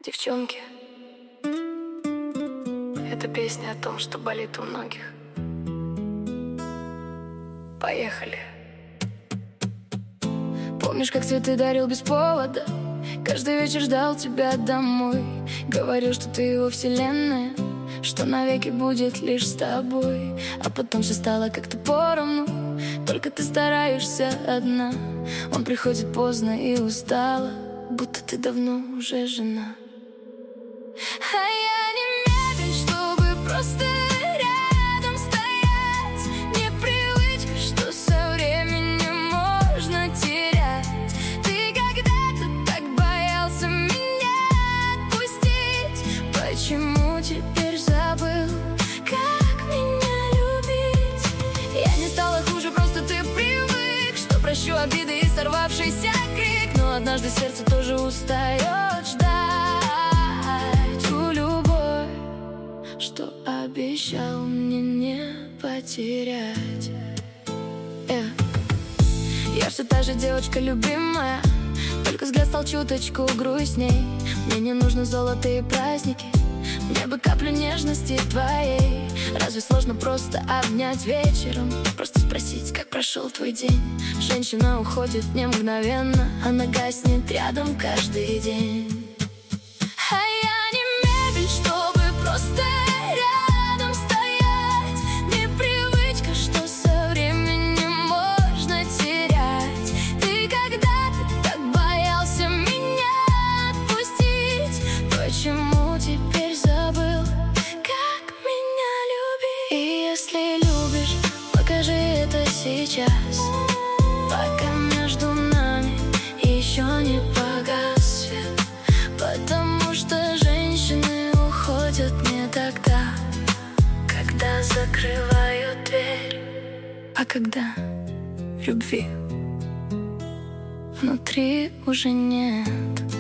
Девчонки, это песня о том, что болит у многих. Поехали. Помнишь, как цветы дарил без повода? Каждый вечер ждал тебя домой. Говорил, что ты его вселенная, что навеки будет лишь с тобой. А потом все стало как-то поровну, только ты стараешься одна. Он приходит поздно и устала, будто ты давно уже жена. А я не мебель, чтобы просто рядом стоять. Непривычка, что со временем можно терять. Ты когда-то так боялся меня отпустить. Почему теперь забыл, как меня любить? Я не стала хуже, просто ты привык, что прощу обиды и сорвавшийся крик. Но однажды сердце тоже устает ждать что обещал мне не потерять. Я все та же девочка любимая, только взгляд стал чуточку грустней. Мне не нужны золотые праздники, мне бы каплю нежности твоей. Разве сложно просто обнять вечером, просто спросить, как прошел твой день? Женщина уходит не мгновенно, она гаснет рядом каждый день. А я не мебель, чтобы просто рядом стоять. Непривычка, что со временем можно терять. Ты когда-то так боялся меня отпустить. Почему теперь забыл, как меня любить? И если любишь, покажи это сейчас, пока между нами еще не погас свет. Потому что женщины уходят не тогда, когда закрывают дверь, а когда любви внутри уже нет.